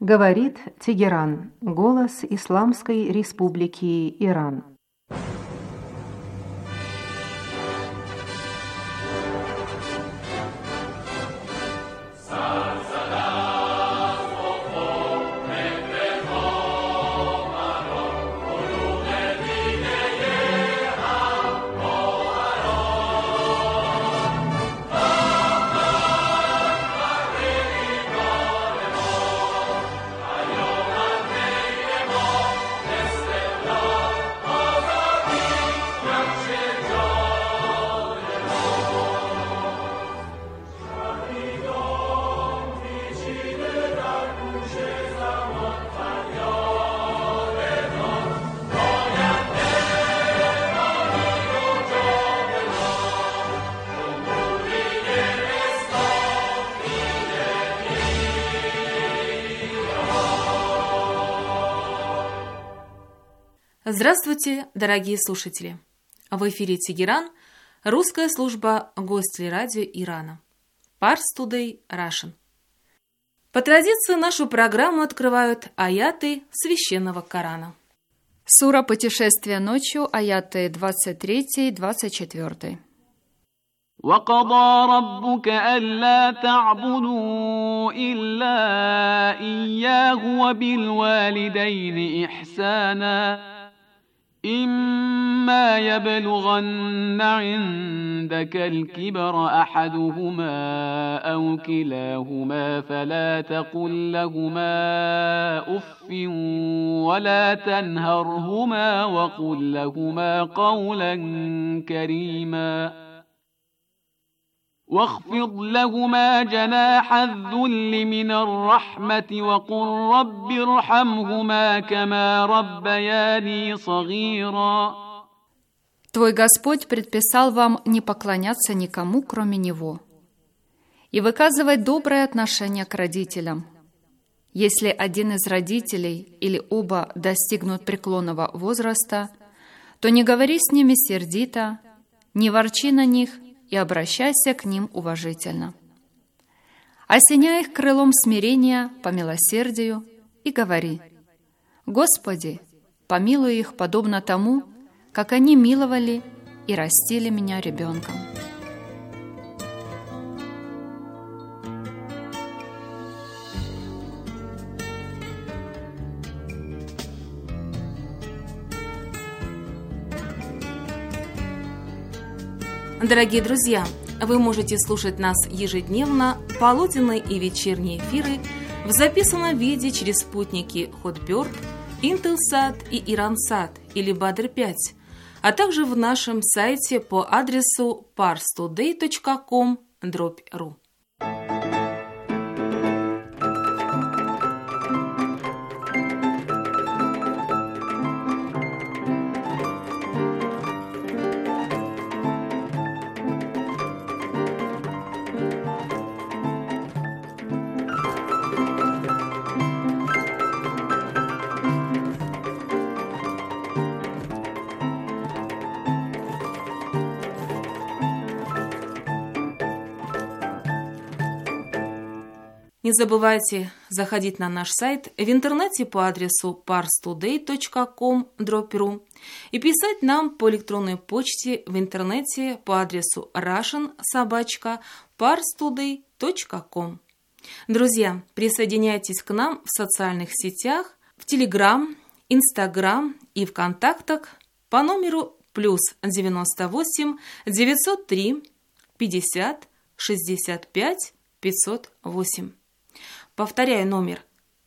Говорит Тегеран, голос Исламской Республики Иран. Здравствуйте, дорогие слушатели! В эфире Тегеран, русская служба Гостелерадио Ирана. Pars Today Russian. По традиции нашу программу открывают аяты Священного Корана. Сура «Путешествие ночью», аяты 23-24. وَقَضَى رَبُّكَ أَلَّا تَعْبُدُوا إِلَّا إِيَّاهُ وَبِالْوَالِدَيْنِ إِحْسَانًا إِمَّا يَبْلُغَنَّ عِندَكَ الْكِبَرَ أَحَدُهُمَا أَوْ كِلَاهُمَا فَلَا تَقُل لَّهُمَا أُفٍّ وَلَا تَنْهَرْهُمَا وَقُل لَّهُمَا قَوْلًا كَرِيمًا واخفض لهما جناح الذل من الرحمة وقل رب ارحمهما كما ربياني صغيرا. Твой Господь предписал вам не поклоняться никому, кроме Него, и выказывать доброе отношение к родителям. Если один из родителей или оба достигнут преклонного возраста, то не говори с ними сердито, не ворчи на них и обращайся к ним уважительно. Осеняй их крылом смирения по милосердию и говори: «Господи, помилуй их подобно тому, как они миловали и растили меня ребенком». Дорогие друзья, вы можете слушать нас ежедневно, полуденные и вечерние эфиры в записанном виде через спутники Hotbird, Intelsat и Iransat или Badr-5, а также в нашем сайте по адресу parstoday.com/ru. Не забывайте заходить на наш сайт в интернете по адресу parstoday.com/ru и писать нам по электронной почте в интернете по адресу russian@parstoday.com. Друзья, присоединяйтесь к нам в социальных сетях, в Telegram, Instagram и ВКонтактах по номеру +98 903 50 65 508. Повторяю номер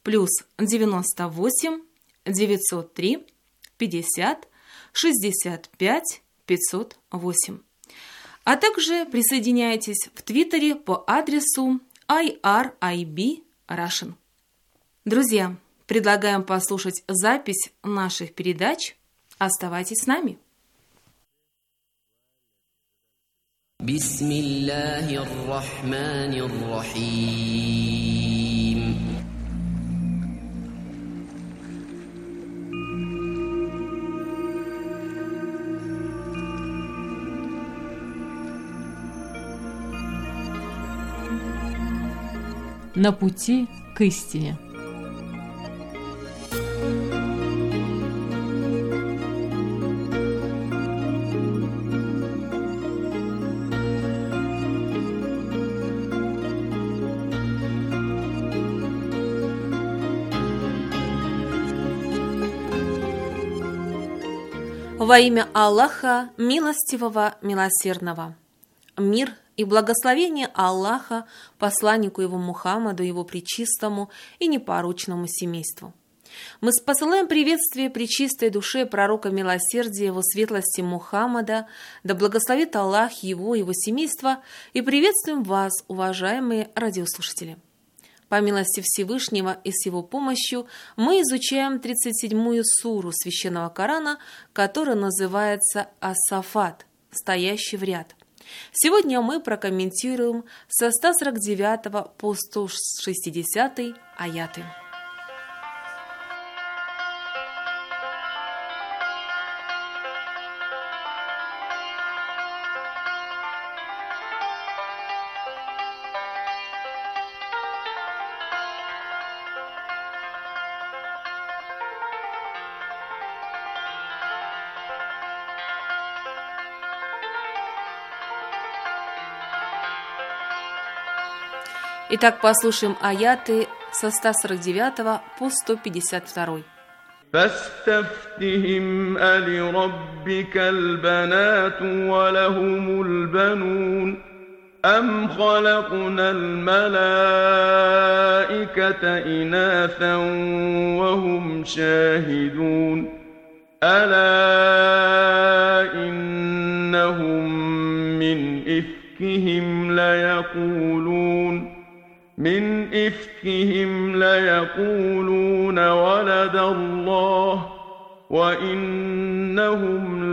+98 903 50 65 508. А также присоединяйтесь в Твиттере по адресу IRIB Russian. Друзья, предлагаем послушать запись наших передач. Оставайтесь с нами. Бисмиллахир рахманир рахим. На пути к истине. Во имя Аллаха, милостивого, милосердного. Мир и благословение Аллаха, посланнику его Мухаммаду, его пречистому и непорочному семейству. Мы посылаем приветствие пречистой душе пророка милосердия, его светлости Мухаммада, да благословит Аллах его и его семейство, и приветствуем вас, уважаемые радиослушатели. По милости Всевышнего и с его помощью мы изучаем 37-ю суру Священного Корана, которая называется Ас-Сафат, стоящий в ряд. Сегодня мы прокомментируем со 149 по 160 аяты. Итак, послушаем аяты со 149 по 152. فاستفتهم ألربك البنات ولهم البنون أم خلقنا الملائكة إناثا وهم شاهدون ألا إنهم من إفكهم ليقولون من إفكهم ليقولون ولد الله وإنهم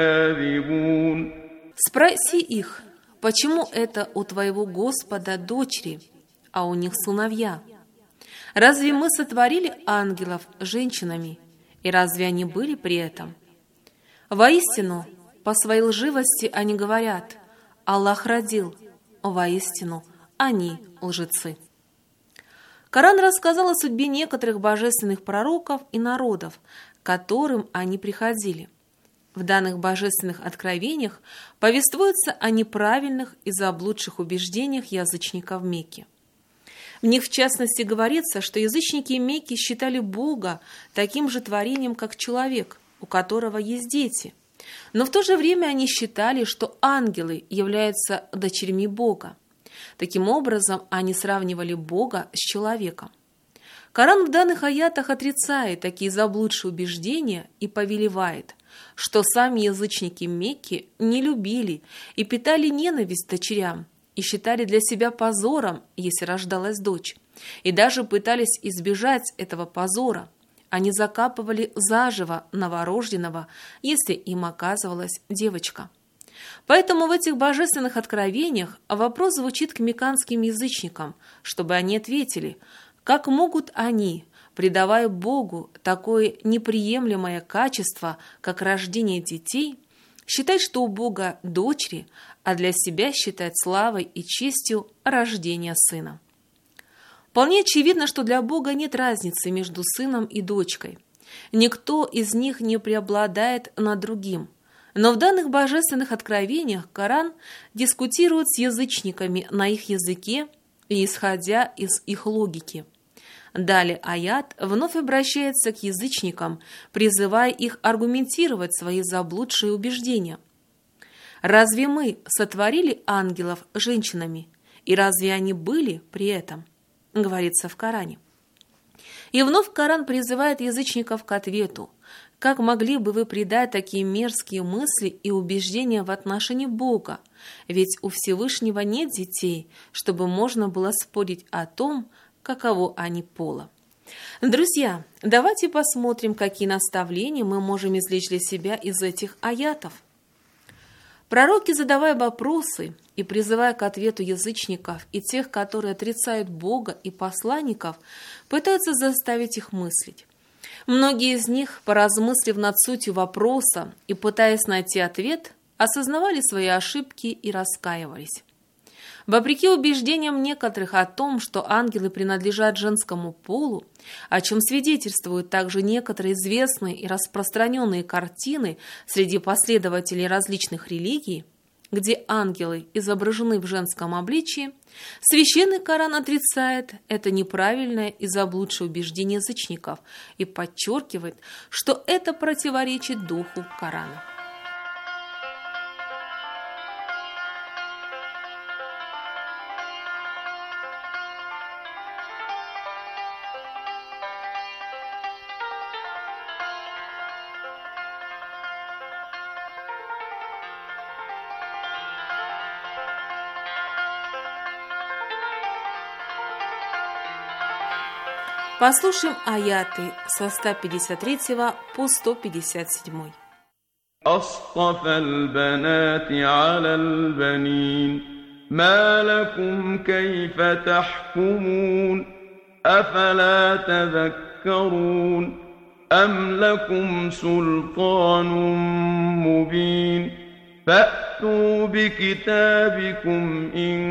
لكاذبون. Спроси их, почему это у твоего Господа дочери, а у них сыновья? Разве мы сотворили ангелов женщинами, и разве они были при этом? Воистину, по своей лживости они говорят: Аллах родил. Воистину, они лжецы. Коран рассказал о судьбе некоторых божественных пророков и народов, к которым они приходили. В данных божественных откровениях повествуется о неправильных и заблудших убеждениях язычников Мекки. В них, в частности, говорится, что язычники Мекки считали Бога таким же творением, как человек, у которого есть дети. Но в то же время они считали, что ангелы являются дочерьми Бога. Таким образом, они сравнивали Бога с человеком. Коран в данных аятах отрицает такие заблудшие убеждения и повелевает, что сами язычники Мекки не любили и питали ненависть к дочерям и считали для себя позором, если рождалась дочь, и даже пытались избежать этого позора. Они закапывали заживо новорожденного, если им оказывалась девочка. Поэтому в этих божественных откровениях вопрос звучит к мекканским язычникам, чтобы они ответили, как могут они, придавая Богу такое неприемлемое качество, как рождение детей, считать, что у Бога дочери, а для себя считать славой и честью рождение сына. Вполне очевидно, что для Бога нет разницы между сыном и дочкой. Никто из них не преобладает над другим. Но в данных божественных откровениях Коран дискутирует с язычниками на их языке и исходя из их логики. Далее аят вновь обращается к язычникам, призывая их аргументировать свои заблудшие убеждения. «Разве мы сотворили ангелов женщинами, и разве они были при этом?» говорится в Коране. И вновь Коран призывает язычников к ответу: как могли бы вы предать такие мерзкие мысли и убеждения в отношении Бога? Ведь у Всевышнего нет детей, чтобы можно было спорить о том, каково они пола. Друзья, давайте посмотрим, какие наставления мы можем извлечь для себя из этих аятов. Пророки, задавая вопросы и призывая к ответу язычников и тех, которые отрицают Бога и посланников, пытаются заставить их мыслить. Многие из них, поразмыслив над сутью вопроса и пытаясь найти ответ, осознавали свои ошибки и раскаивались. Вопреки убеждениям некоторых о том, что ангелы принадлежат женскому полу, о чем свидетельствуют также некоторые известные и распространенные картины среди последователей различных религий, где ангелы изображены в женском обличии, Священный Коран отрицает это неправильное и заблудшее убеждение язычников и подчеркивает, что это противоречит духу Корана. Послушаем аяты со 153 по 157. أصطفى البنات على البنين ما لكم كيف تحكمون أفلا تذكرون أم لكم سلطان مبين فأتوا بكتابكم إن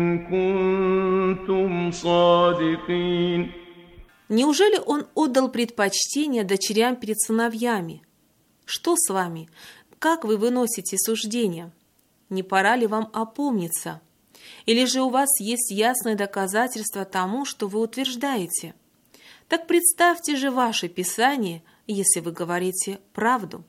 كنتم صادقين. Неужели он отдал предпочтение дочерям перед сыновьями? Что с вами? Как вы выносите суждения? Не пора ли вам опомниться? Или же у вас есть ясное доказательство тому, что вы утверждаете? Так представьте же ваше Писание, если вы говорите правду.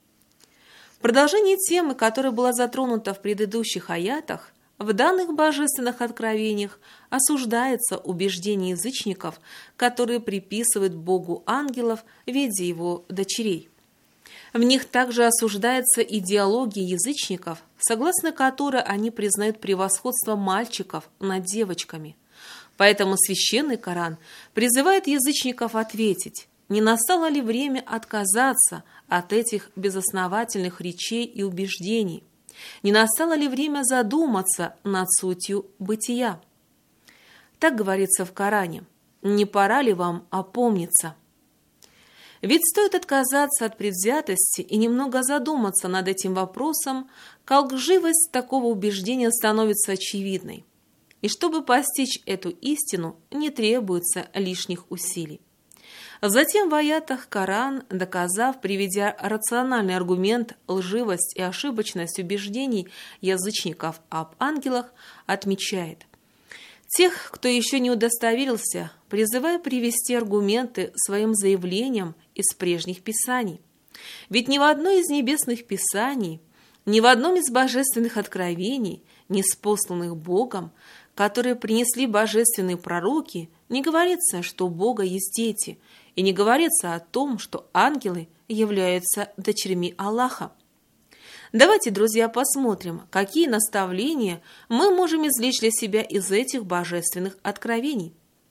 В продолжении темы, которая была затронута в предыдущих аятах, в данных божественных откровениях осуждается убеждение язычников, которые приписывают Богу ангелов в виде его дочерей. В них также осуждается идеология язычников, согласно которой они признают превосходство мальчиков над девочками. Поэтому Священный Коран призывает язычников ответить, не настало ли время отказаться от этих безосновательных речей и убеждений. Не настало ли время задуматься над сутью бытия? Так говорится в Коране. Не пора ли вам опомниться? Ведь стоит отказаться от предвзятости и немного задуматься над этим вопросом, как лживость такого убеждения становится очевидной. И чтобы постичь эту истину, не требуется лишних усилий. Затем в аятах Коран, доказав, приведя рациональный аргумент, лживость и ошибочность убеждений язычников об ангелах, отмечает: тех, кто еще не удостоверился, призывая привести аргументы своим заявлениям из прежних писаний. Ведь ни в одной из небесных писаний, ни в одном из божественных откровений, ниспосланных Богом, которые принесли божественные пророки, не говорится, что у Бога есть дети, и не говорится о том, что ангелы являются дочерьми Аллаха. Давайте, друзья, посмотрим, какие наставления мы можем извлечь для себя из этих божественных откровений.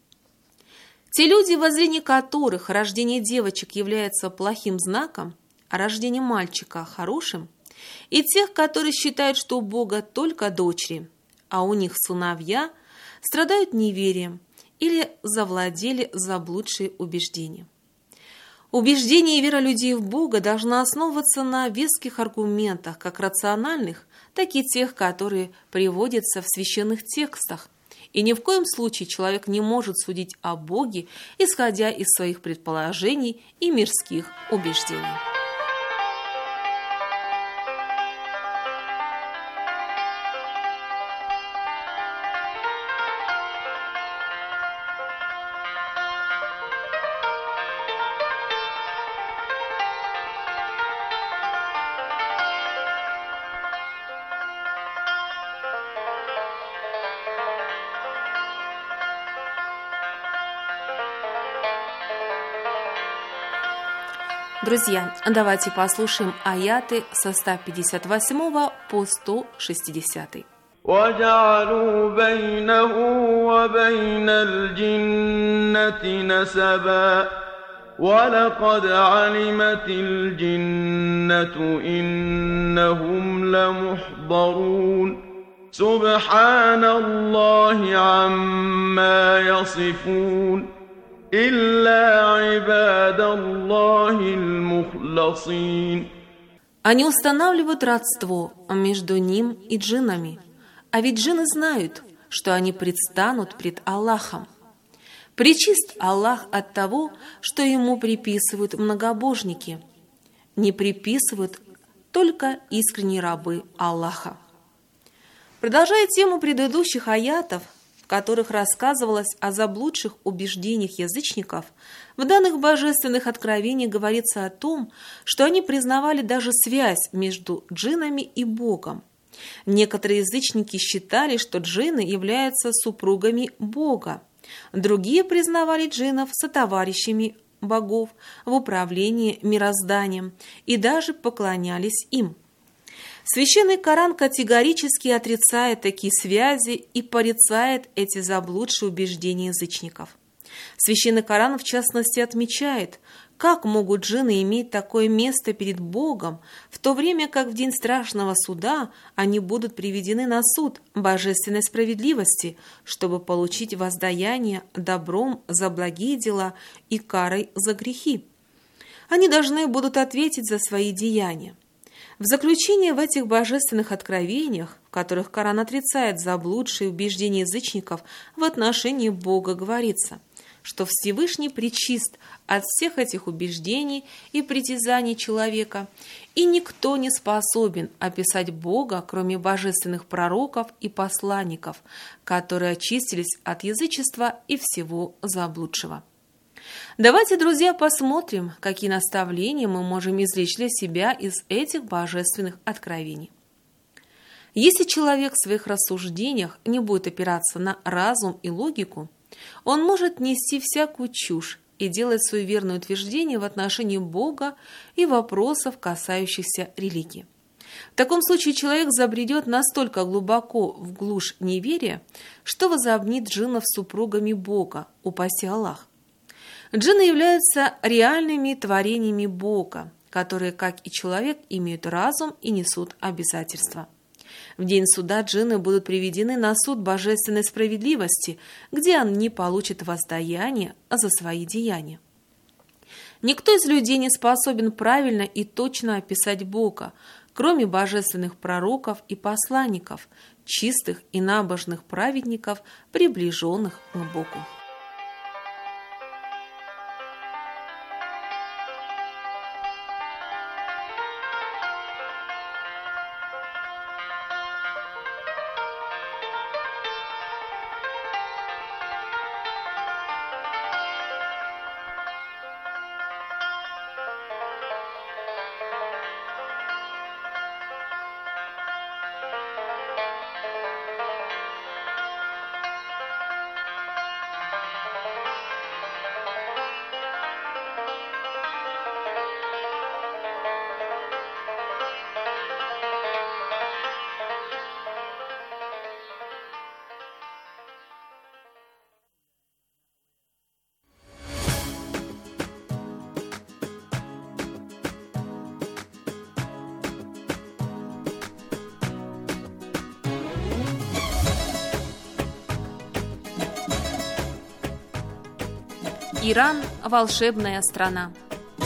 Те люди, во зрении которых рождение девочек является плохим знаком, а рождение мальчика – хорошим, и тех, которые считают, что у Бога только дочери, а у них сыновья, страдают неверием или завладели заблудшие убеждения. Убеждение и вера людей в Бога должна основываться на веских аргументах, как рациональных, так и тех, которые приводятся в священных текстах. И ни в коем случае человек не может судить о Боге, исходя из своих предположений и мирских убеждений. Друзья, давайте послушаем аяты со 158 по 160. وَجَعَلُوا بَيْنَهُ وَبَيْنَ الْجِنَّةِ نَسَبًا وَلَقَدْ عَلِمَتِ الْجِنَّةُ إِنَّهُمْ لَمُحْضَرُونَ سُبْحَانَ اللَّهِ عَمَّا يَصِفُونَ إِلَّا عِبَادَ اللَّهِ الْمُخْلَصِينَ. Они устанавливают родство между ним и джиннами, а ведь джинны знают, что они предстанут пред Аллахом. Пречист Аллах от того, что ему приписывают многобожники. Не приписывают только искренние рабы Аллаха. Продолжая тему предыдущих аятов, в которых рассказывалось о заблудших убеждениях язычников, в данных божественных откровениях говорится о том, что они признавали даже связь между джиннами и Богом. Некоторые язычники считали, что джинны являются супругами Бога. Другие признавали джиннов сотоварищами богов в управлении мирозданием и даже поклонялись им. Священный Коран категорически отрицает такие связи и порицает эти заблудшие убеждения язычников. Священный Коран, в частности, отмечает, как могут джинны иметь такое место перед Богом, в то время как в день страшного суда они будут приведены на суд божественной справедливости, чтобы получить воздаяние добром за благие дела и карой за грехи. Они должны будут ответить за свои деяния. В заключение в этих божественных откровениях, в которых Коран отрицает заблудшие убеждения язычников в отношении Бога, говорится, что Всевышний пречист от всех этих убеждений и притязаний человека, и никто не способен описать Бога, кроме божественных пророков и посланников, которые очистились от язычества и всего заблудшего. Давайте, друзья, посмотрим, какие наставления мы можем извлечь для себя из этих божественных откровений. Если человек в своих рассуждениях не будет опираться на разум и логику, он может нести всякую чушь и делать суеверные утверждения в отношении Бога и вопросов, касающихся религии. В таком случае человек забредет настолько глубоко в глушь неверия, что возомнит джиннов супругами Бога, упаси Аллах. Джинны являются реальными творениями Бога, которые, как и человек, имеют разум и несут обязательства. В день суда джинны будут приведены на суд божественной справедливости, где они получат воздаяние за свои деяния. Никто из людей не способен правильно и точно описать Бога, кроме божественных пророков и посланников, чистых и набожных праведников, приближенных к Богу. Иран – волшебная страна.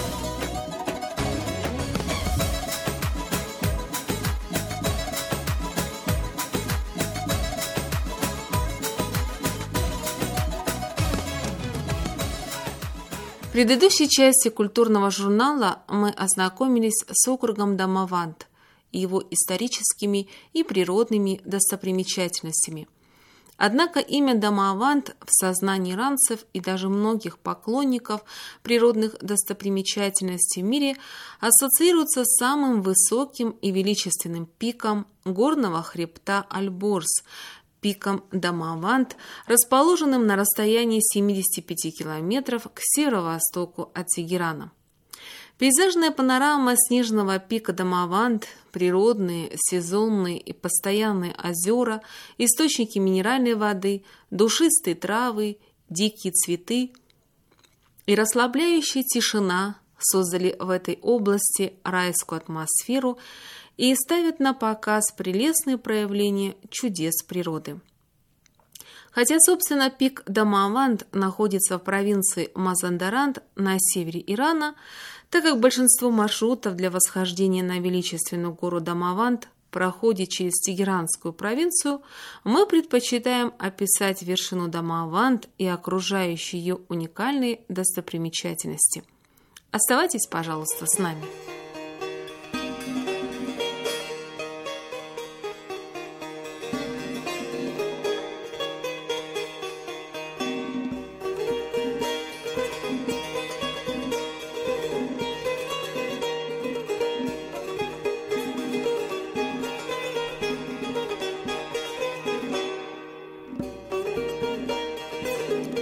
В предыдущей части культурного журнала мы ознакомились с округом Дамаванд и его историческими и природными достопримечательностями. Однако имя Дамаванд в сознании иранцев и даже многих поклонников природных достопримечательностей в мире ассоциируется с самым высоким и величественным пиком горного хребта Альборз, пиком Дамаванд, расположенным на расстоянии 75 километров к северо-востоку от Тегерана. Пейзажная панорама снежного пика Дамаванд, природные, сезонные и постоянные озера, источники минеральной воды, душистые травы, дикие цветы и расслабляющая тишина создали в этой области райскую атмосферу и ставят на показ прелестные проявления чудес природы. Хотя, собственно, пик Дамаванд находится в провинции Мазандарант на севере Ирана, так как большинство маршрутов для восхождения на величественную гору Дамаванд проходит через Тегеранскую провинцию, мы предпочитаем описать вершину Дамаванд и окружающие ее уникальные достопримечательности. Оставайтесь, пожалуйста, с нами.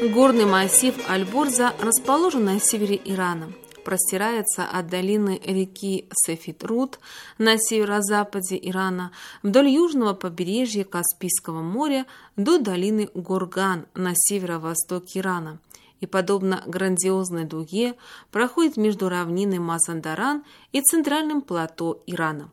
Горный массив Альборза расположен на севере Ирана, простирается от долины реки Сефит-Рут на северо-западе Ирана вдоль южного побережья Каспийского моря до долины Горган на северо-востоке Ирана и, подобно грандиозной дуге, проходит между равниной Мазандаран и центральным плато Ирана.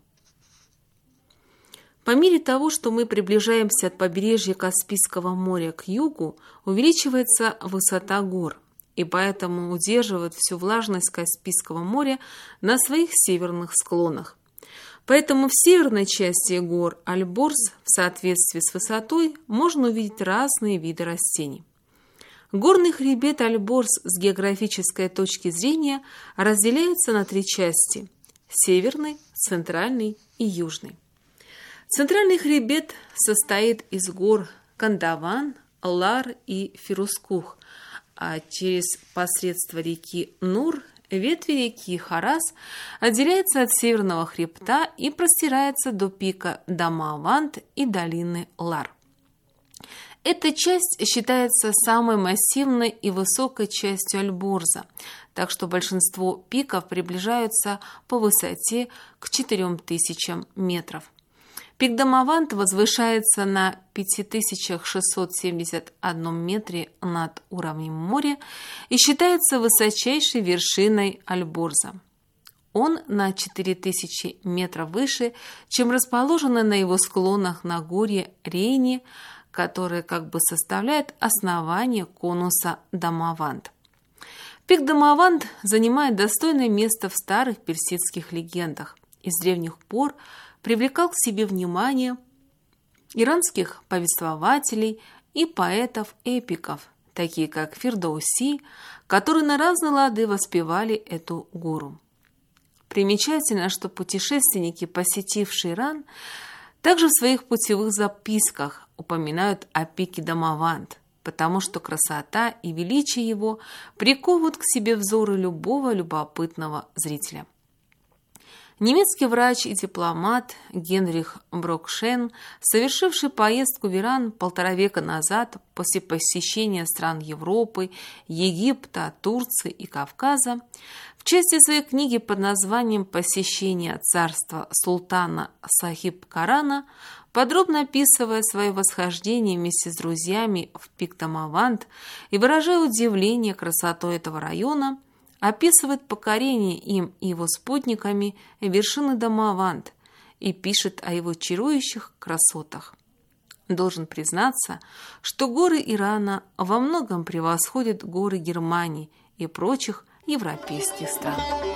По мере того, что мы приближаемся от побережья Каспийского моря к югу, увеличивается высота гор, и поэтому удерживают всю влажность Каспийского моря на своих северных склонах. Поэтому в северной части гор Альборз в соответствии с высотой можно увидеть разные виды растений. Горный хребет Альборз с географической точки зрения разделяется на три части – северный, центральный и южный. Центральный хребет состоит из гор Кандаван, Лар и Фирускух, а через посредство реки Нур ветви реки Харас отделяется от северного хребта и простирается до пика Дамаванд и долины Лар. Эта часть считается самой массивной и высокой частью Альборза, так что большинство пиков приближаются по высоте к 4000 метров. Пик Дамаванд возвышается на 5671 метре над уровнем моря и считается высочайшей вершиной Альборза. Он на 4000 метров выше, чем расположенное на его склонах Нагорье Рейни, которое как бы составляет основание конуса Дамаванд. Пик Дамаванд занимает достойное место в старых персидских легендах. Из древних пор привлекал к себе внимание иранских повествователей и поэтов-эпиков, такие как Фирдауси, которые на разные лады воспевали эту гору. Примечательно, что путешественники, посетившие Иран, также в своих путевых записках упоминают о пике Дамаванд, потому что красота и величие его приковывают к себе взоры любого любопытного зрителя. Немецкий врач и дипломат Генрих Брокшен, совершивший поездку в Иран 1,5 века назад после посещения стран Европы, Египта, Турции и Кавказа, в части своей книги под названием «Посещение царства султана Сахиб-Карана», подробно описывая свое восхождение вместе с друзьями в пик Дамаванд и выражая удивление красотой этого района, описывает покорение им и его спутниками вершины Дамаванд и пишет о его чарующих красотах. Должен признаться, что горы Ирана во многом превосходят горы Германии и прочих европейских стран.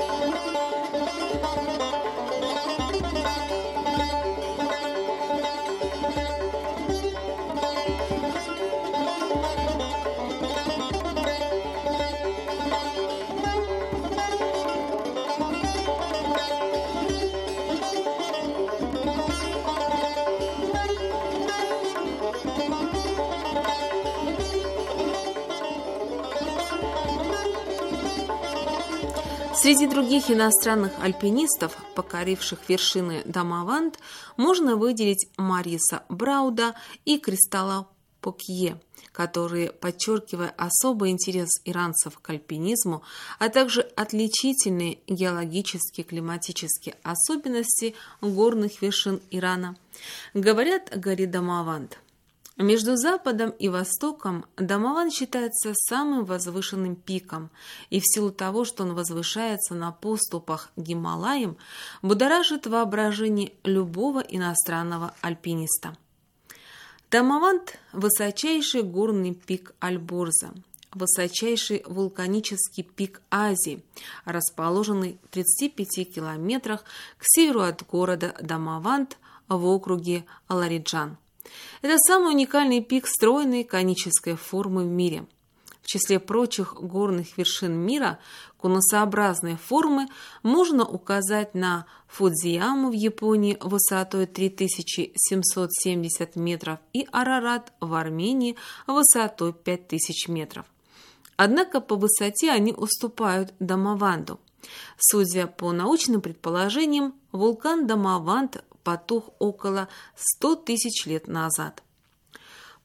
Среди других иностранных альпинистов, покоривших вершины Дамаванд, можно выделить Мариса Брауда и Кристалла Покье, которые, подчеркивая особый интерес иранцев к альпинизму, а также отличительные геологические и климатические особенности горных вершин Ирана, говорят о горе Дамаванд. Между Западом и Востоком Дамаванд считается самым возвышенным пиком, и в силу того, что он возвышается на подступах к Гималаям, будоражит воображение любого иностранного альпиниста. Дамаванд – высочайший горный пик Альборза, высочайший вулканический пик Азии, расположенный в 35 километрах к северу от города Дамаванд в округе Лариджан. Это самый уникальный пик стройной конической формы в мире. В числе прочих горных вершин мира конусообразной формы можно указать на Фудзияму в Японии высотой 3770 метров и Арарат в Армении высотой 5000 метров. Однако по высоте они уступают Дамаванду. Судя по научным предположениям, вулкан Дамаванд потух около 100 тысяч лет назад.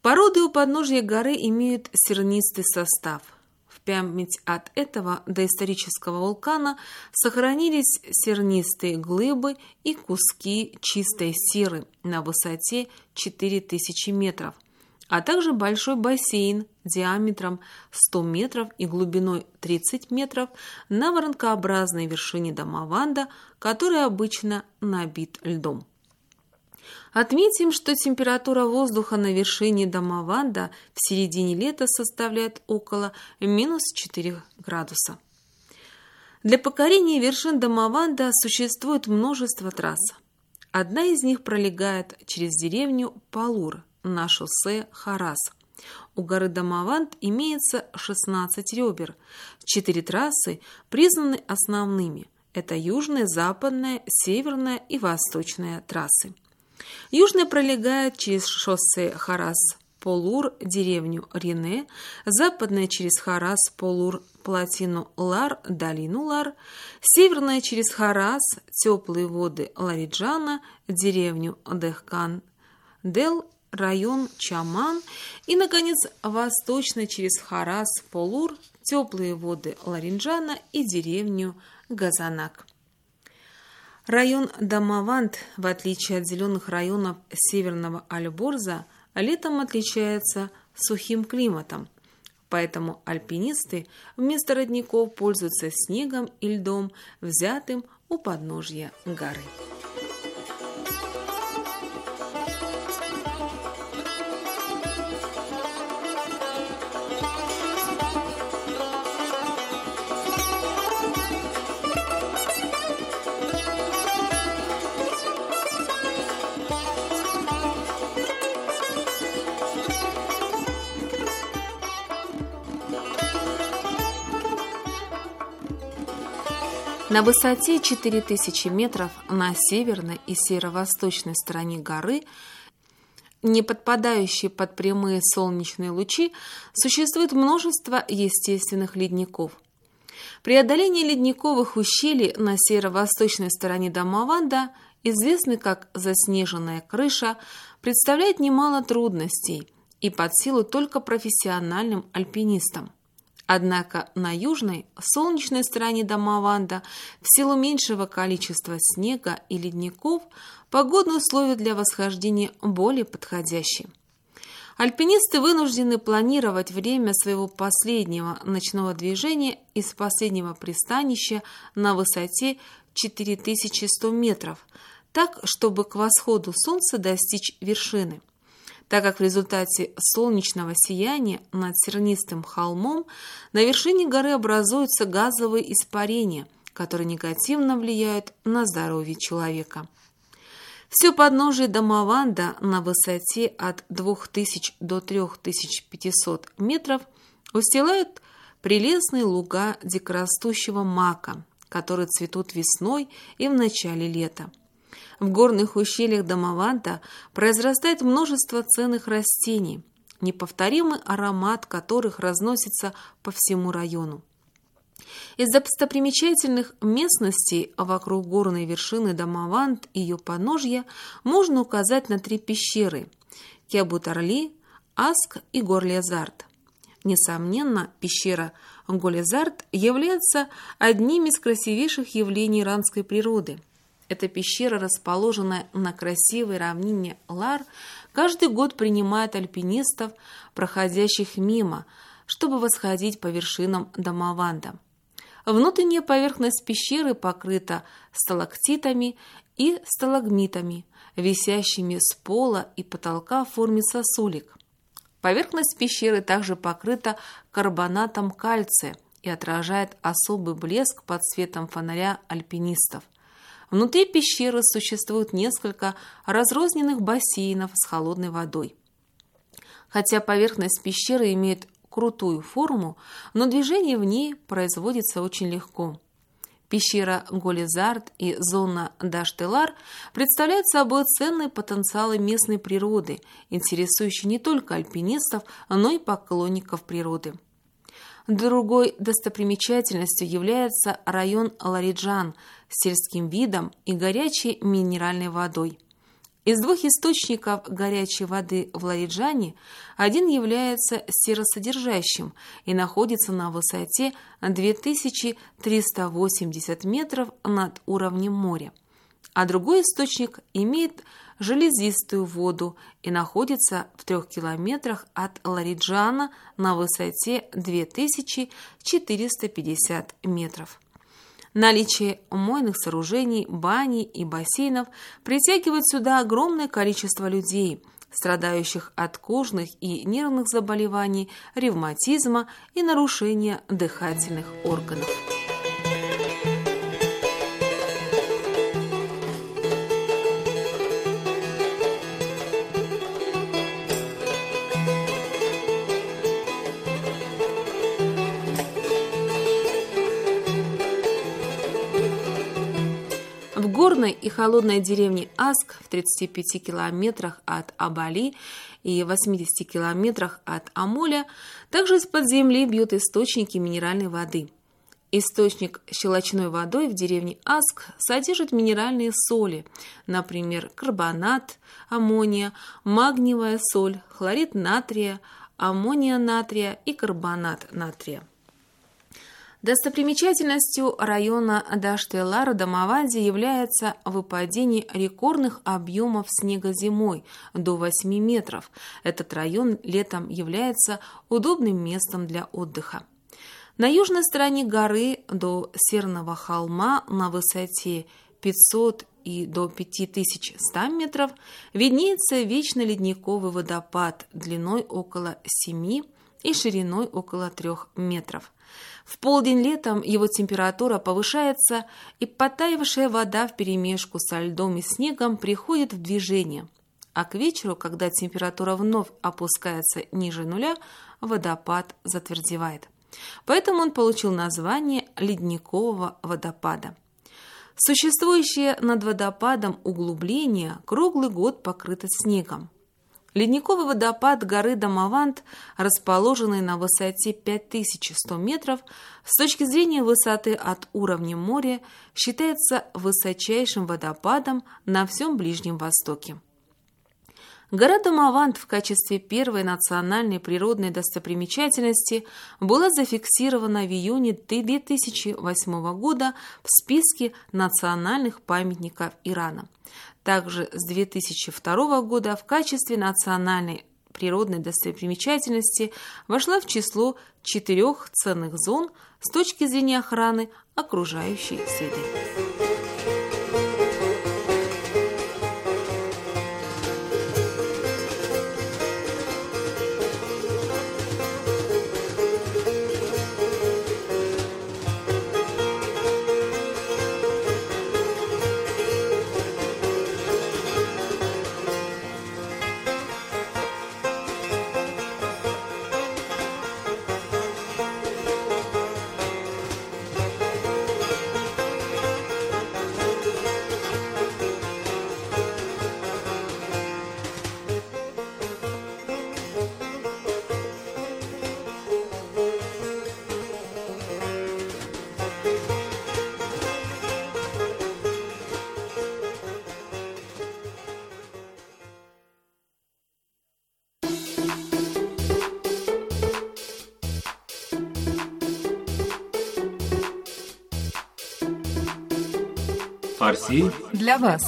Породы у подножья горы имеют сернистый состав. В память от этого доисторического вулкана сохранились сернистые глыбы и куски чистой серы на высоте 4000 метров, а также большой бассейн диаметром 100 метров и глубиной 30 метров на воронкообразной вершине Дамаванда, который обычно набит льдом. Отметим, что температура воздуха на вершине Дамаванда в середине лета составляет около -4 градуса. Для покорения вершин Дамаванда существует множество трасс. Одна из них пролегает через деревню Палур на шоссе Харас. У горы Дамаванд имеется 16 ребер. 4 трассы признаны основными. Это южная, западная, северная и восточная трассы. Южная пролегает через шоссе Харас-Полур, деревню Рене, западная через Харас-Полур, плотину Лар, долину Лар, северная через Харас, теплые воды Лариджана, деревню Дехкан-Дел, район Чаман и, наконец, восточная через Харас-Полур, теплые воды Ларинджана и деревню Газанак. Район Дамаванд, в отличие от зеленых районов северного Альборза, летом отличается сухим климатом, поэтому альпинисты вместо родников пользуются снегом и льдом, взятым у подножья горы. На высоте 4000 метров на северной и северо-восточной стороне горы, не подпадающей под прямые солнечные лучи, существует множество естественных ледников. Преодоление ледниковых ущелий на северо-восточной стороне Дамаванда, известный как заснеженная крыша, представляет немало трудностей и под силу только профессиональным альпинистам. Однако на южной, солнечной стороне Дамаванда в силу меньшего количества снега и ледников погодные условия для восхождения более подходящие. Альпинисты вынуждены планировать время своего последнего ночного движения из последнего пристанища на высоте 4100 метров, так, чтобы к восходу солнца достичь вершины. Так как в результате солнечного сияния над сернистым холмом на вершине горы образуются газовые испарения, которые негативно влияют на здоровье человека. Все подножие Дамаванда на высоте от 2000 до 3500 метров устилают прелестные луга дикорастущего мака, которые цветут весной и в начале лета. В горных ущельях Дамаванда произрастает множество ценных растений, неповторимый аромат которых разносится по всему району. Из достопримечательных местностей вокруг горной вершины Дамаванд и ее подножья можно указать на 3 пещеры – Кебут-Орли, Аск и Гор-Лезард. Несомненно, пещера Гор-Лезард является одним из красивейших явлений иранской природы. Эта пещера, расположенная на красивой равнине Лар, каждый год принимает альпинистов, проходящих мимо, чтобы восходить по вершинам Дамаванда. Внутренняя поверхность пещеры покрыта сталактитами и сталагмитами, висящими с пола и потолка в форме сосулек. Поверхность пещеры также покрыта карбонатом кальция и отражает особый блеск под светом фонаря альпинистов. Внутри пещеры существует несколько разрозненных бассейнов с холодной водой. Хотя поверхность пещеры имеет крутую форму, но движение в ней производится очень легко. Пещера Гор-Лезард и зона Даштелар представляют собой ценные потенциалы местной природы, интересующие не только альпинистов, но и поклонников природы. Другой достопримечательностью является район Лариджан с сельским видом и горячей минеральной водой. Из двух источников горячей воды в Лариджане один является серосодержащим и находится на высоте 2380 метров над уровнем моря, а другой источник имеет железистую воду и находится в 3 километрах от Лариджана на высоте 2450 метров. Наличие умойных сооружений, бани и бассейнов притягивает сюда огромное количество людей, страдающих от кожных и нервных заболеваний, ревматизма и нарушения дыхательных органов. В горной и холодной деревне Аск в 35 километрах от Абали и 80 километрах от Амоля также из-под земли бьют источники минеральной воды. Источник с щелочной водой в деревне Аск содержит минеральные соли, например, карбонат аммония, магниевая соль, хлорид натрия, аммония натрия и карбонат натрия. Достопримечательностью района Даштелар-Дамаванди является выпадение рекордных объемов снега зимой до 8 метров. Этот район летом является удобным местом для отдыха. На южной стороне горы до Серного холма на высоте 500 и до 5100 метров виднеется вечно ледниковый водопад длиной около 7 и шириной около 3 метров. В полдень летом его температура повышается, и подтаявшая вода вперемешку со льдом и снегом приходит в движение. А к вечеру, когда температура вновь опускается ниже нуля, водопад затвердевает. Поэтому он получил название ледникового водопада. Существующее над водопадом углубление круглый год покрыто снегом. Ледниковый водопад горы Дамаванд, расположенный на высоте 5100 метров, с точки зрения высоты от уровня моря, считается высочайшим водопадом на всем Ближнем Востоке. Гора Дамаванд в качестве первой национальной природной достопримечательности была зафиксирована в июне 2008 года в списке национальных памятников Ирана. Также с 2002 года в качестве национальной природной достопримечательности вошла в число 4 ценных зон с точки зрения охраны окружающей среды. Фарси для вас.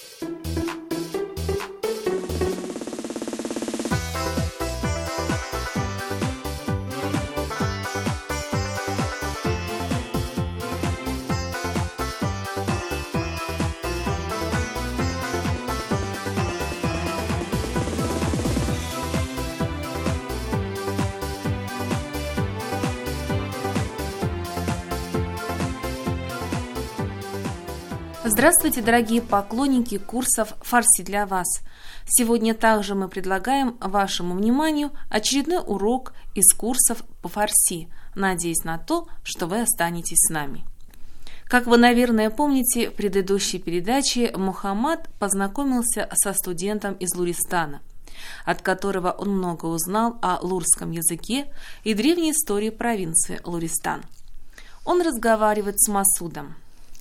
Здравствуйте, дорогие поклонники курсов «Фарси для вас». Сегодня также мы предлагаем вашему вниманию очередной урок из курсов по фарси. Надеюсь на то, что вы останетесь с нами. Как вы, наверное, помните, в предыдущей передаче Мухаммад познакомился со студентом из Луристана, от которого он много узнал о лурском языке и древней истории провинции Луристан. Он разговаривает с Масудом.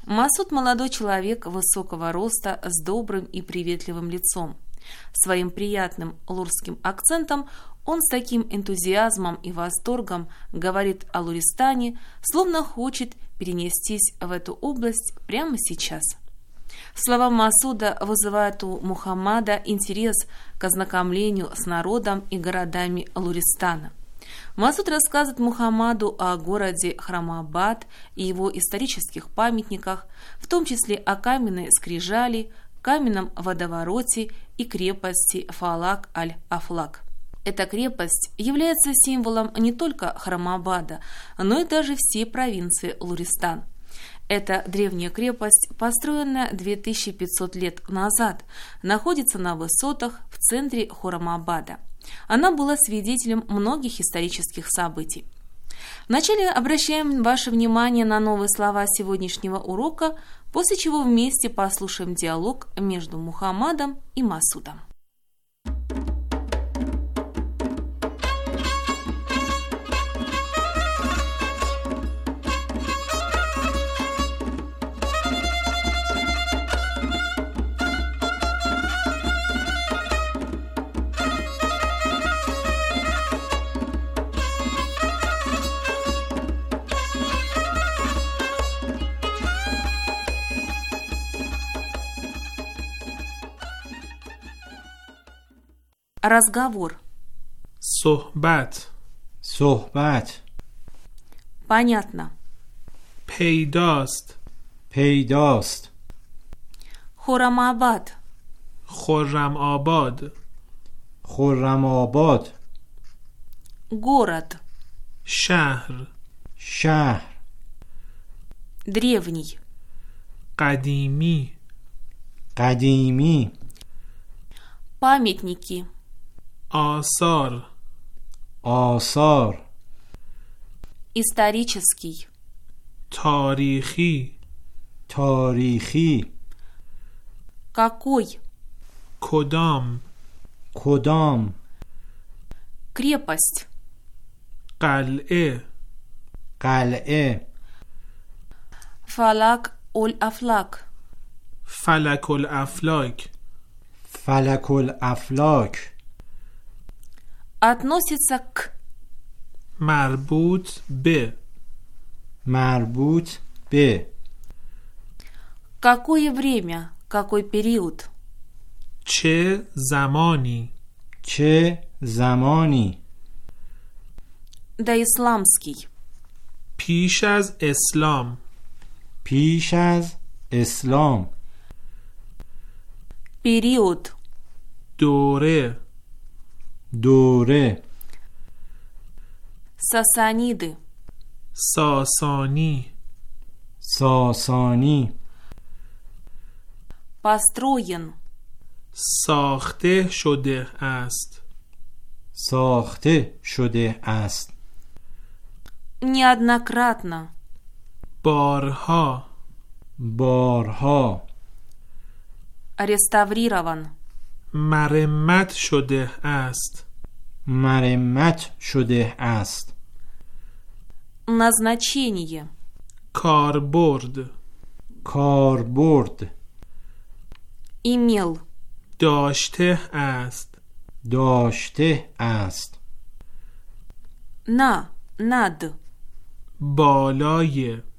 Масуд – молодой человек высокого роста с добрым и приветливым лицом. Своим приятным лурским акцентом он с таким энтузиазмом и восторгом говорит о Луристане, словно хочет перенестись в эту область прямо сейчас. Слова Масуда вызывают у Мухаммада интерес к ознакомлению с народом и городами Луристана. Масуд рассказывает Мухаммаду о городе Храмабад и его исторических памятниках, в том числе о каменной скрижали, каменном водовороте и крепости Фалак-аль-Афлак. Эта крепость является символом не только Храмабада, но и даже всей провинции Луристан. Эта древняя крепость, построенная 2500 лет назад, находится на высотах в центре Хуррамабада. Она была свидетелем многих исторических событий. Вначале обращаем ваше внимание на новые слова сегодняшнего урока, после чего вместе послушаем диалог между Мухаммадом и Масудом. Разговор. صحبت. Понятно. پیداست. Хуррамабад. خرم‌آباد. Город. شهر. Древний. قدیمی. Памятники. آثار. Исторический. تاریخی. Какой? کدام. Крепость. قلعه. Фалак-оль-Афлак. فلک الافلاک. Относится к. مربوط به. Какое время? Какой период? چه زمانی. Доисламский. پیش از اسلام. Период. دوره. Сасаниды. ساسانی. Построен. ساخته شده است. Неоднократно. بارها. Реставрирован. مرمت شده است. Назначение. کاربرد. Имел. داشته است. Над. بالای.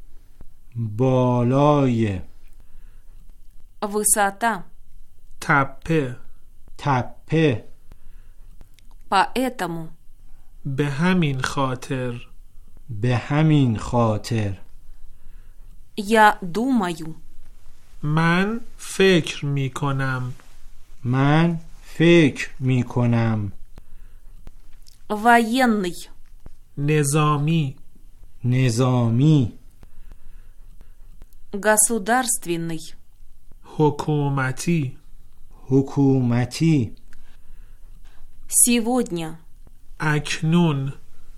Высота. تپه. Поэтому. به همین خاطر. Я думаю. من فکر می کنم. Военный. نظامی. Государственный. حکومتی. Сегодня. اکنون.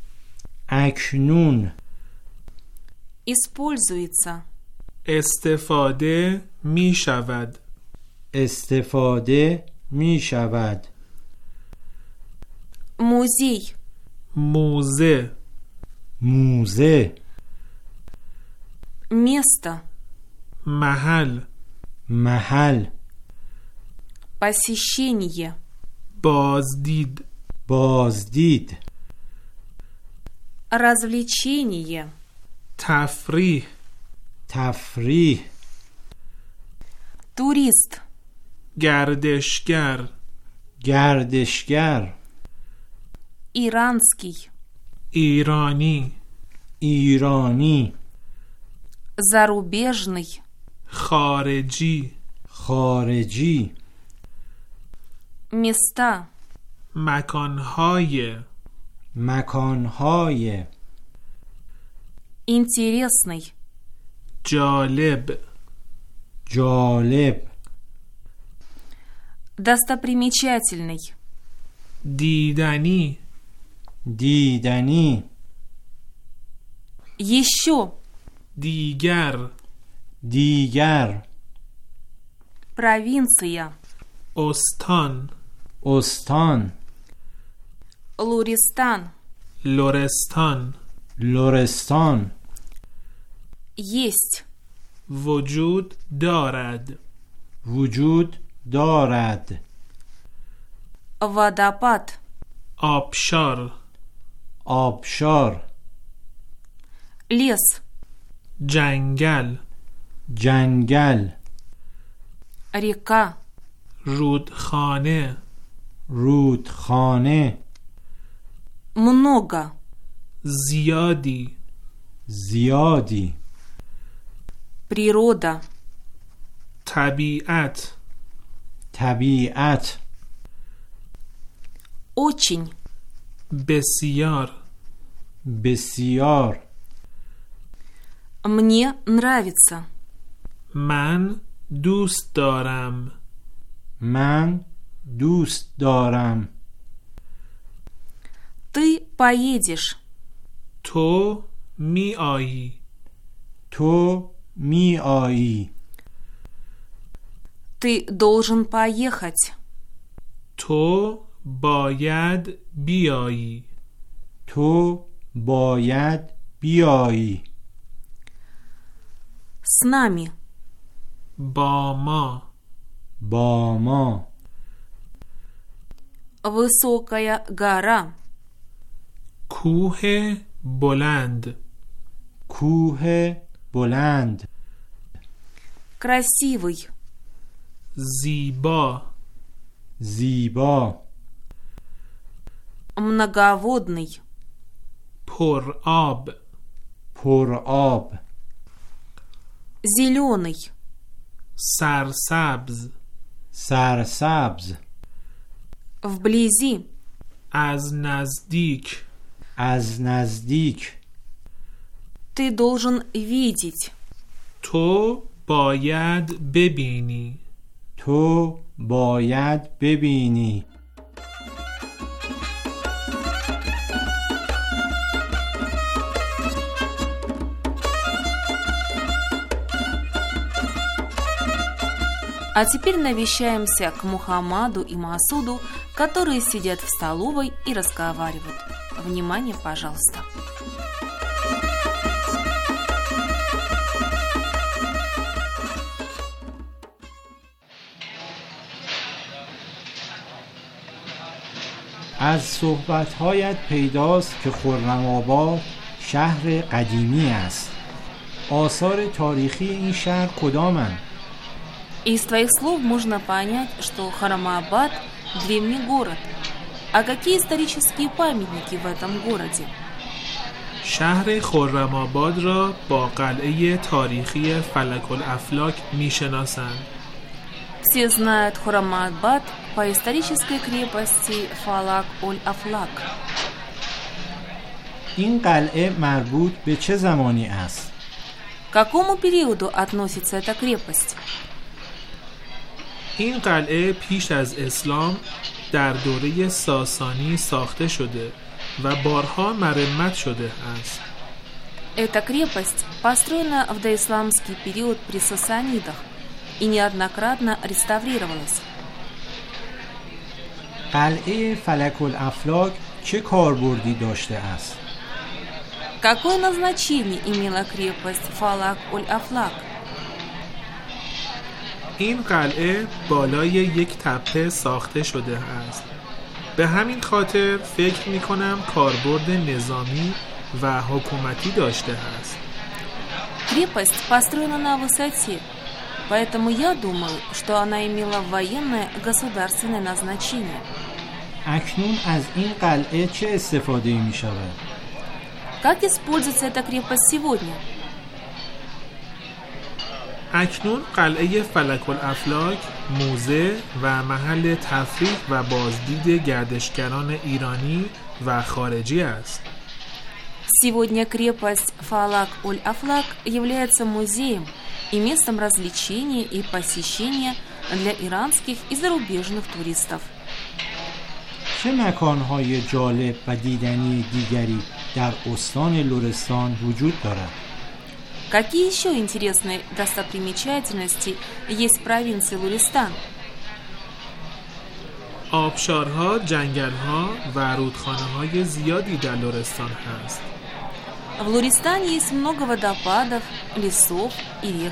Используется. استفاده می شود. Музей. موزه. Место. محل. محل. Посещение. بازدید. بازدید. Развлечение. تفریح. تفریح. Турист. گردشگر. گردشگر. Иранский. ایرانی. ایرانی. Зарубежный. خارجی. خارجی. Места. مکانهای. مکانهای. Интересный. جالب. جالب. Достопримечательный. دیدنی. دیدنی. Еще. دیگر. دیگر. Провинция. استان. استان. Луристан. لرستان. لرستان. Есть. وجود دارد. وجود دارد. Водопад. آبشار. آبشار. Лес. جنگل. جنگل. Река. رودخانه. رودخانه. Много. زیادی. زیادی. Природа. طبیعت. طبیعت. Очень. بسیار. بسیار. Мне нравится. من دوست دارم. من دوست دارم. Ты поедешь. تو می آیی. تو می آیی. Ты должен поехать. تو باید بیایی. تو باید بیایی. С нами. با ما. با ما. Высокая гора. کوه بلند. کوه بلند. Красивый. زیبا. زیبا. Многоводный. پر آب. پر آب. Зеленый. سرسبز. سرسبز. Вблизи. از نزدیک. از نزدیک. Ты должен видеть. تو باید ببینی. تو باید ببینی. А теперь навещаемся к Мухаммаду и Масуду, которые сидят в столовой и разговаривают. Внимание, пожалуйста. از صحبت‌هایت پیداست که خرم‌آباد شهر قدیمی است. آثار تاریخی این شهر کدامند؟ Из твоих слов можно понять, что Харамабад – древний город. А какие исторические памятники в этом городе? شهر خرم‌آباد را با قلعه تاریخی فلک الافلاک می‌شناسند. Все знают Хурамабад по исторической крепости Фалак-оль-Афлак. این قلعه مربوط به چه زمانی است؟ К какому периоду относится эта крепость? این قلعه پیش از اسلام در دوره ساسانی ساخته شده و بارها مرمت شده است. Эта крепость построена в доисламский период при сасанидах и неоднократно реставрировалась. قلعه فلک الافلاک چه کاربردی داشته است؟ Какое назначение имела крепость Фалак-оль-Афлак? این قلعه بالای یک تپه ساخته شده است. به همین خاطر فکر می‌کنم کاربرد نظامی و حکومتی داشته است. Крепость построена на высоте, поэтому я думаю, что она имела военное государственное назначение. اکنون از این قلعه چه استفاده می شود؟ Как используется эта крепость сегодня? اکنون قلعه فلک الافلاک موزه و محل تفریح و بازدید گردشگران ایرانی و خارجی است. Сегодня крепость Фалак-уль-Афлак является музеем и местом развлечения и посещения для иранских и зарубежных туристов. چه مکان‌های جالب و دیدنی دیگری در استان لرستان وجود دارد؟ Какие еще интересные достопримечательности есть в провинции Луристан? آبشارها، جنگل‌ها و رودخانه‌های زیادی در لرستان هست. В Луристане есть много водопадов, лесов и рек.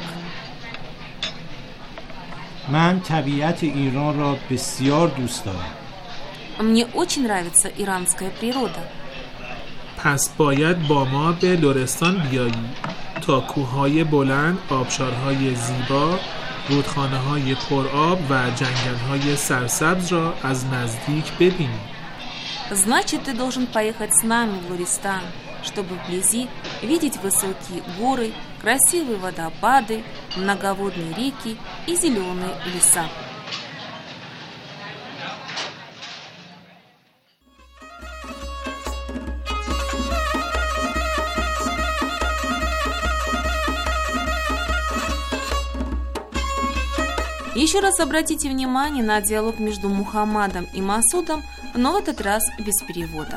من طبیعت ایران را بسیار دوست دارم. Мне очень нравится иранская природа. پس باید با ما به لرستان بیایی تا کوههای بلند، آبشارهای زیبا، رودخانه‌های پرآب و جنگل‌های سرسبز را از نزدیک ببینیم. Значит, ты должен поехать с нами в Луристан, чтобы вблизи видеть высокие горы, красивые водопады, многоводные реки и зеленые леса. Еще раз обратите внимание на диалог между Мухаммадом и Масудом, но в этот раз без перевода.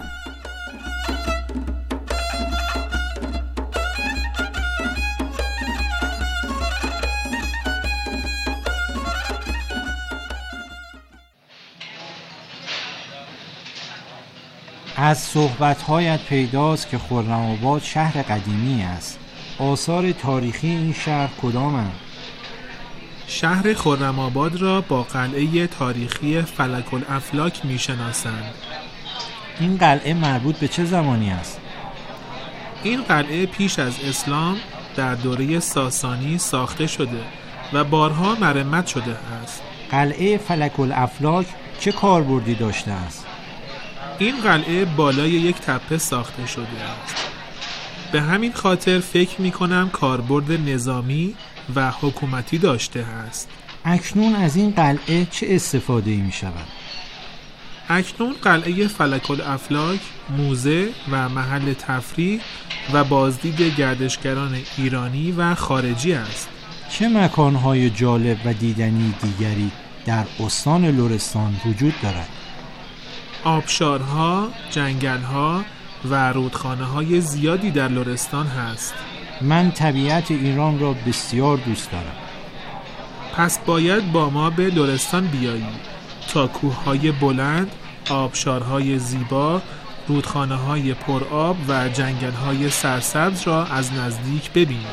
از صحبت‌هایت پیداست که خرم‌آباد شهر قدیمی است. آثار تاریخی این شهر کدامند؟ شهر خرم‌آباد را با قلعه تاریخی فلک الافلاک می‌شناسند. این قلعه مربوط به چه زمانی است؟ این قلعه پیش از اسلام در دوره ساسانی ساخته شده و بارها مرمت شده است. قلعه فلک الافلاک چه کاربردی داشته است؟ این قلعه بالای یک تپه ساخته شده است. به همین خاطر فکر می‌کنم کاربرد نظامی و حکومتی داشته است. اکنون از این قلعه چه استفاده می شود؟ اکنون قلعه فلک الافلاک موزه و محل تفریح و بازدید گردشگران ایرانی و خارجی است. چه مکان‌های جالب و دیدنی دیگری در استان لرستان وجود دارد؟ آبشارها، جنگل‌ها و رودخانه‌های زیادی در لرستان هست. من طبیعت ایران را بسیار دوست دارم. پس باید با ما به لرستان بیایی تا کوههای بلند، آبشارهای زیبا، رودخانه‌های پرآب و جنگل‌های سرسبز را از نزدیک ببینیم.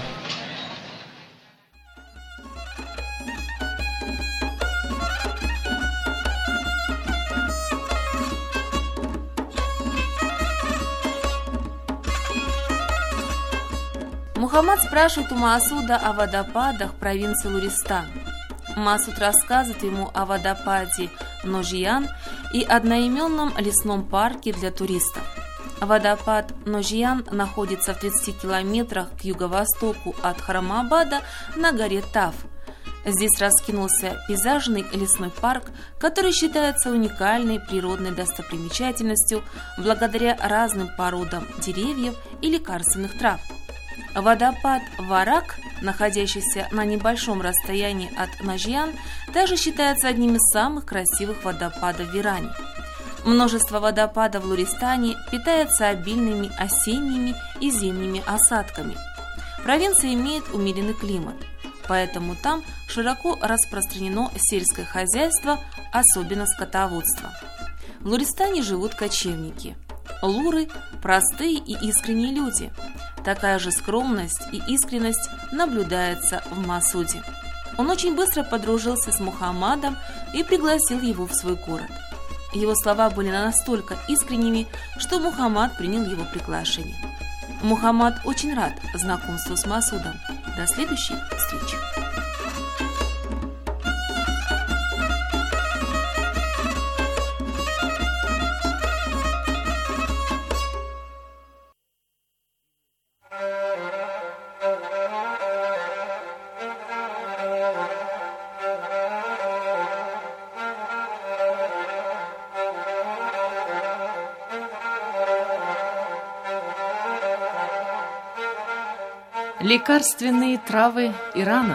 Мухаммад спрашивает у Масуда о водопадах провинции Луристан. Масуд рассказывает ему о водопаде Ножиян и одноименном лесном парке для туристов. Водопад Ножиян находится в 30 километрах к юго-востоку от Храмабада на горе Таф. Здесь раскинулся пейзажный лесной парк, который считается уникальной природной достопримечательностью благодаря разным породам деревьев и лекарственных трав. Водопад Варак, находящийся на небольшом расстоянии от Ножиян, также считается одним из самых красивых водопадов в Иране. Множество водопадов в Луристане питается обильными осенними и зимними осадками. Провинция имеет умеренный климат, поэтому там широко распространено сельское хозяйство, особенно скотоводство. В Луристане живут кочевники. Луры – простые и искренние люди. Такая же скромность и искренность наблюдается в Масуде. Он очень быстро подружился с Мухаммадом и пригласил его в свой город. Его слова были настолько искренними, что Мухаммад принял его приглашение. Мухаммад очень рад знакомству с Масудом. До следующей встречи. Лекарственные травы Ирана.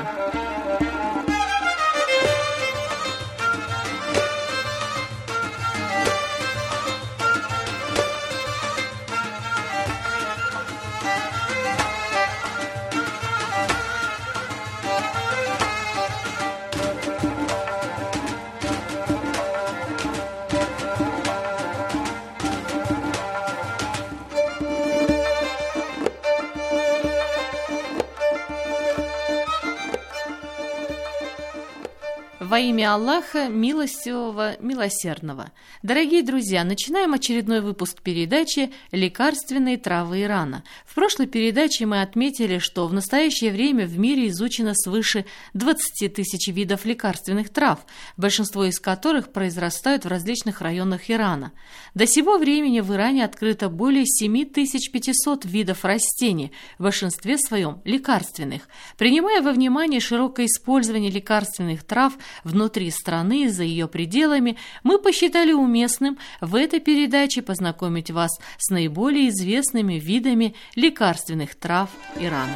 Во имя Аллаха, милостивого, милосердного. Дорогие друзья, начинаем очередной выпуск передачи «Лекарственные травы Ирана». В прошлой передаче мы отметили, что в настоящее время в мире изучено свыше 20 тысяч видов лекарственных трав, большинство из которых произрастают в различных районах Ирана. До сего времени в Иране открыто более 7500 видов растений, в большинстве своем лекарственных. Принимая во внимание широкое использование лекарственных трав внутри страны и за ее пределами, мы посчитали уместным в этой передаче познакомить вас с наиболее известными видами лекарственных трав Ирана.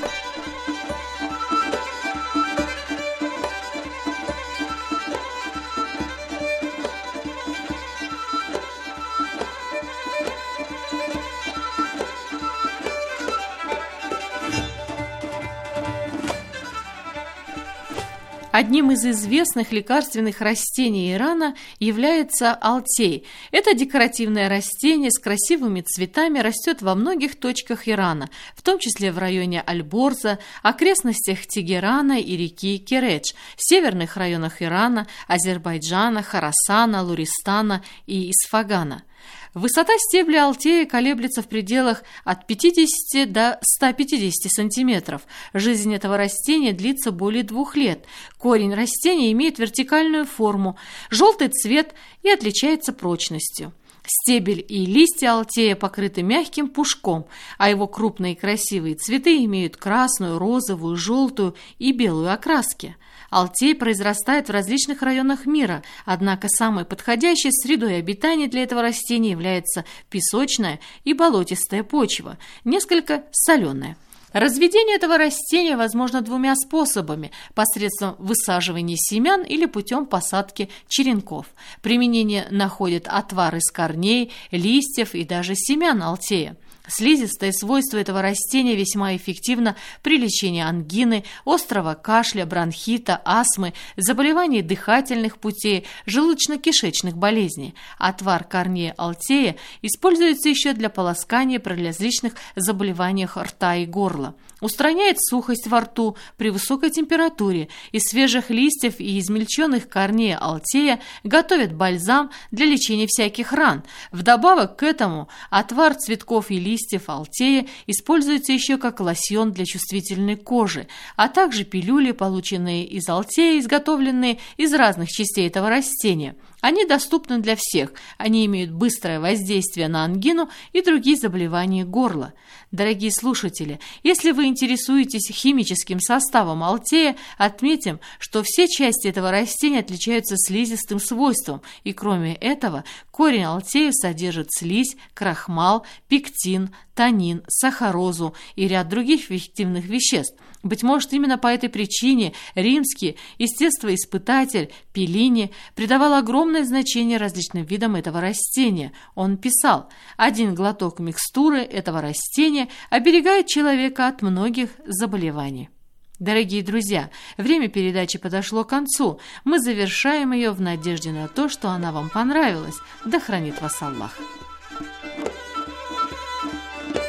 Одним из известных лекарственных растений Ирана является алтей. Это декоративное растение с красивыми цветами растет во многих точках Ирана, в том числе в районе Аль-Борза, окрестностях Тегерана и реки Кередж, северных районах Ирана, Азербайджана, Хорасана, Луристана и Исфагана. Высота стебля алтея колеблется в пределах от 50 до 150 сантиметров. Жизнь этого растения длится более 2 лет. Корень растения имеет вертикальную форму, желтый цвет и отличается прочностью. Стебель и листья алтея покрыты мягким пушком, а его крупные красивые цветы имеют красную, розовую, желтую и белую окраски. Алтей произрастает в различных районах мира, однако самой подходящей средой обитания для этого растения является песочная и болотистая почва, несколько соленая. Разведение этого растения возможно 2 способами – посредством высаживания семян или путем посадки черенков. Применение находит отвар из корней, листьев и даже семян алтея. Слизистые свойства этого растения весьма эффективно при лечении ангины, острого кашля, бронхита, астмы, заболеваний дыхательных путей, желудочно-кишечных болезней. Отвар корней алтея используется еще для полоскания при различных заболеваниях рта и горла. Устраняет сухость во рту при высокой температуре. Из свежих листьев и измельченных корней алтея готовят бальзам для лечения всяких ран. Вдобавок к этому отвар цветков и листьев алтея используется еще как лосьон для чувствительной кожи, а также пилюли, полученные из алтея, изготовленные из разных частей этого растения. Они доступны для всех, они имеют быстрое воздействие на ангину и другие заболевания горла. Дорогие слушатели, если вы интересуетесь химическим составом алтея, отметим, что все части этого растения отличаются слизистым свойством, и кроме этого корень алтея содержит слизь, крахмал, пектин, танин, сахарозу и ряд других эффективных веществ. Быть может, именно по этой причине римский естествоиспытатель Пеллини придавал огромное значение различным видам этого растения. Он писал: «Один глоток микстуры этого растения оберегает человека от многих заболеваний». Дорогие друзья, время передачи подошло к концу. Мы завершаем ее в надежде на то, что она вам понравилась. Да хранит вас Аллах.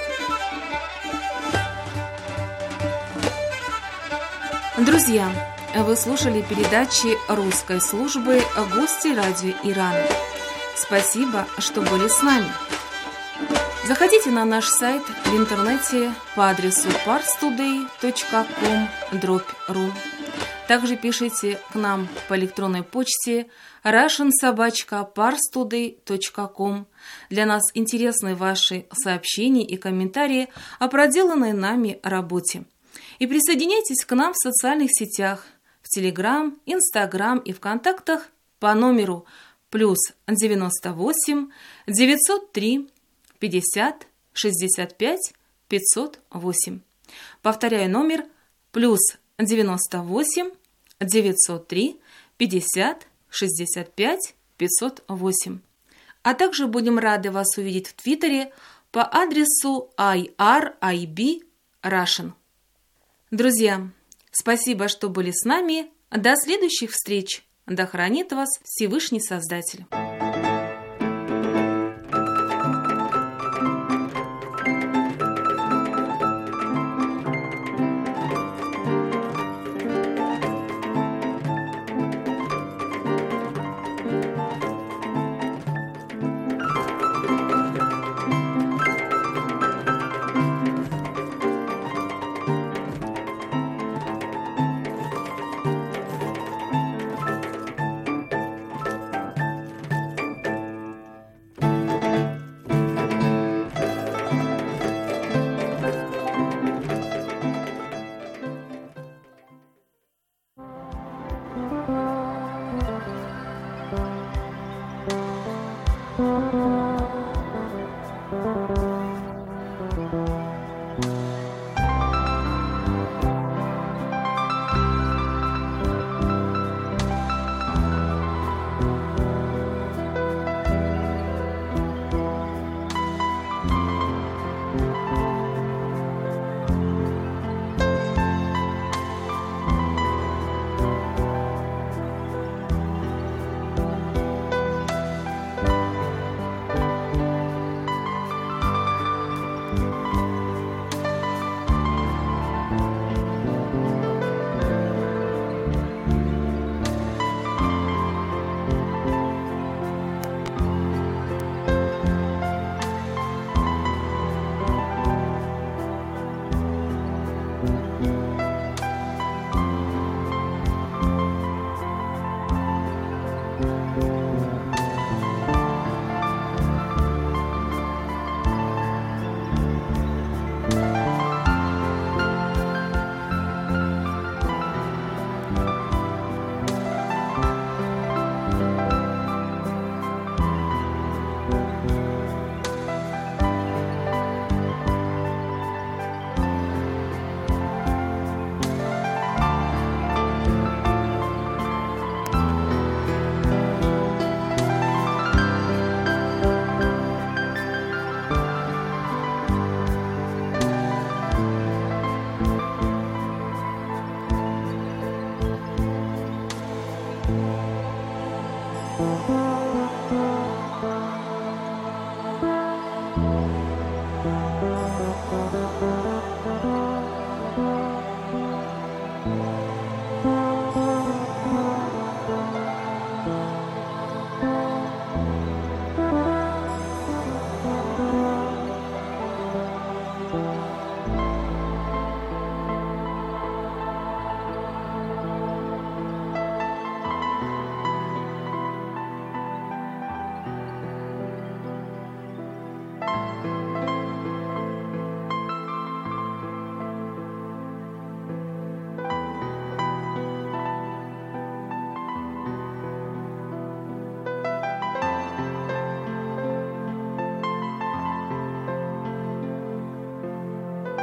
Друзья, вы слушали передачи русской службы «Гости радио Ирана». Спасибо, что были с нами. Заходите на наш сайт в интернете по адресу parstoday.com/ru. Также пишите к нам по электронной почте russian@parstoday.com. Для нас интересны ваши сообщения и комментарии о проделанной нами работе. И присоединяйтесь к нам в социальных сетях, в Телеграм, Инстаграм и ВКонтактах по номеру +98 903 50 65 508. Повторяю номер +98 903 50 65 508. А также будем рады вас увидеть в Твиттере по адресу IRIB Russian. Друзья, спасибо, что были с нами. До следующих встреч. Да хранит вас Всевышний Создатель.